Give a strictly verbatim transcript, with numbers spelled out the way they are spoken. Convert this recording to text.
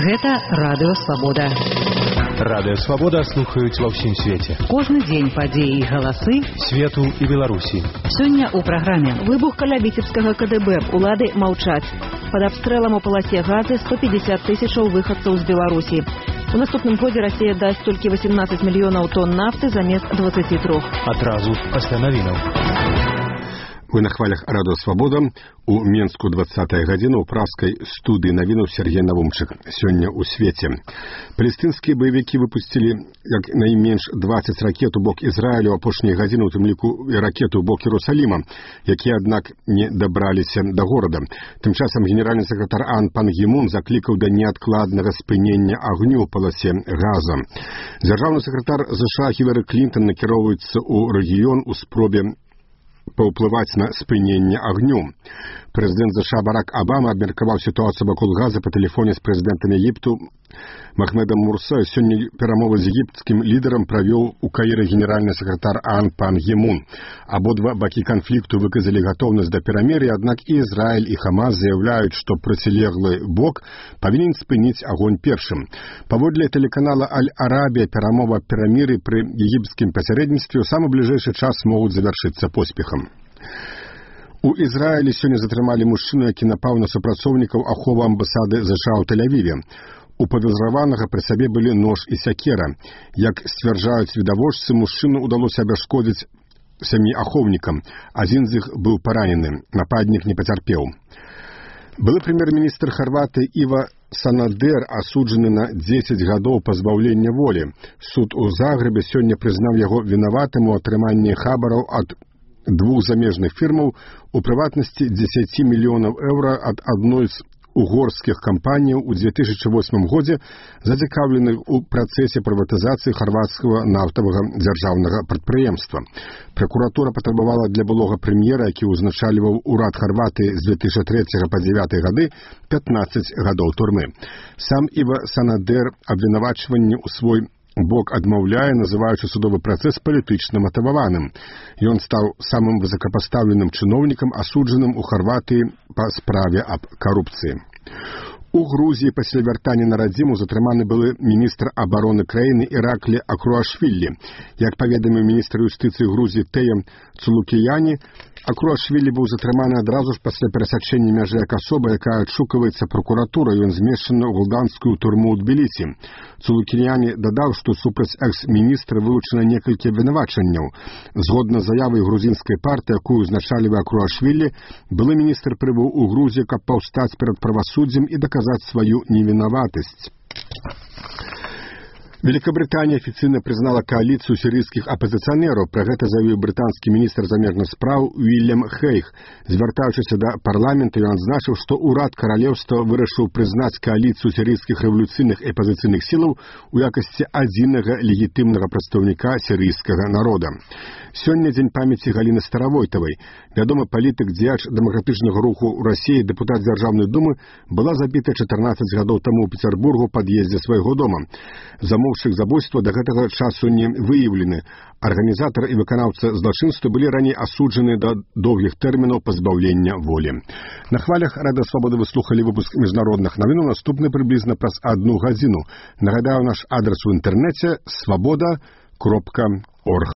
Гэта Радыё Свабода. Радыё Свабода слухаюць ва ўсім свеце. Кожны дзень падзеі і галасы свету і Беларусі. Сёння ў праграме. Выбух каля віцебскага КДБ. Улады маўчаць. Пад абстрэлам у паласе Газы сто пятьдесят тысячаў выхадцаў з Беларусі. У наступным годзе Расія дасць толькі восемнадцать мільёнаў тонн нафты замест двадцати трёх. Адразу пасля навінаў. Вы на хвалях Радыё Свабода. У Менску двадцатая гадзіна ў пражскай студыі навінаў Сергей Навумчык. Сёння ў свеце. Палестынскія баевікі выпусцілі як найменш двадцать ракет у бок Ізраілю апошнія гадзіны, у тым ліку і ракеты ў бок Іерусаліма, якія, аднак, не дабраліся да горада. Тым часам генеральны сакратар ООН Пан Гі Мун заклікаў да неадкладнага спынення агню ў паласе Газа. Дзяржаўны сакратар ЗША Хілары Клінтон накіроўваецца ў рэгіён у спробе паўплываць на спыненне агню. Прэзідэнт ЗША Барак Абама абмеркаваў сітуацыю вакол Газа па тэлефоне з прэзідэнтам Егіпту Махмедам Мурса. Сёння перамовы з егіпецкім лідарам правёў у Каіры генеральны сакратар ООН Пан Гі Мун. Абодва бакі канфлікту выказалі гатоўнасць да перамір'я, аднак і Ізраіль, і Хамас заяўляюць, што процілеглы бок павінен спыніць агонь першым. Паводле тэлеканала Аль-Арабія, перамова перамір'я пры егіпецкім пасярэдніцтве ў самы бліжэйшы час могуць завяршыцца поспехам. У Ізраілі сёння затрымалі мужчыну, які напаў на супрацоўнікаў аховы амбасады ЗША ў Тель-Авіве. У падазраванага пры сабе былі нож і сякера. Як сцвярджаюць відавочцы, мужчыну ўдалося абяшкодзіць сямі ахоўнікам. Адзін з іх быў паранены. Нападнік не пацярпеў. Былы прэм'ер-міністр Харватыі Іва Санадер асуджаны на дзесяць гадоў пазбаўлення волі. Суд у Загрэбе сёння прызнаў яго вінаватым у атрыманні хабараў ад двух замежных фірмаў, у прыватнасці дзесяць мільёнаў еўра ад адной з угорскіх кампаніяў у две тысячи восьмым годзе, зацікаўленых у працэсе прыватызацыі харвацкага нафтавага дзяржаўнага прадпрыемства. Пракуратура патрабавала для былога прэм'ера, які ўзначальваў урад Харватыі з две тысячи трэцяга па дзевяты гады, пятнадцать гадоў турмы. Сам Іва Санадер абвінавачванне ў свой бок адмаўляе, называючы судовы працэс палітычна матываваным. Ён стаў самым высокапастаўленым чыноўнікам, асуджаным у Харватыі па справе аб карупцыі. У Грузіі пасля вяртання на радзіму затрыманы былы міністр абароны краіны Іраклі Акруашвілі. Як паведаміў міністр юстыцыі Грузіі Тэя Цулукіяні, Акруашвілі быў затрыманы адразу ж пасля перасячэння мяжы як асоба, якая адшукваецца пракуратурай. Ён змешчаны ў гулданскую турму ў Тбілісі. Цулукіяні дадаў, што супраць экс-міністра вылучана некалькі абвінавачанняў. Згодна з заявай грузінскай партыі, якую узначальвае Акруашвілі, былы міністр прыбыў у Грузію, каб паўстаць перад правасуддзем і даказаць сваю невінаватасць. Великобритания афіцыйна прызнала коаліцыю сірыйскіх апазіцыянераў. Пра гэта заявіў брытанскі міністр замежных спраў Уільям Хейг. Звяртаючыся да парламента, ён адзначыў, што ўрад каралеўства вырашыў прызнаць коаліцыю сірыйскіх рэвалюцыйных і апазіцыйных сілаў у якасці адзінага легітымнага прадстаўніка сірыйскага народа. Сёння дзень памяці Галіны Старавойтавай. Вядомы палітык, дзеяч дэмакратычнага руху ў Расіі, дэпутат Дзяржаўнай думы, была забіта чатырнаццаць гадоў таму ў Пецярбургу ў пад'ездзе свайго дома. Замоўшчык забойства да гэтага часу не выяўлены. Арганізатар і выканаўца злачынства былі раней асуджаны да доўгіх тэрмінаў пазбаўлення волі. На хвалях Радыё Свабода вы слухалі выпуск міжнародных навінаў, наступны прыблізна праз адну гадзіну. Нагадаю, наш адрас у інтэрнэце свабода кропка орг.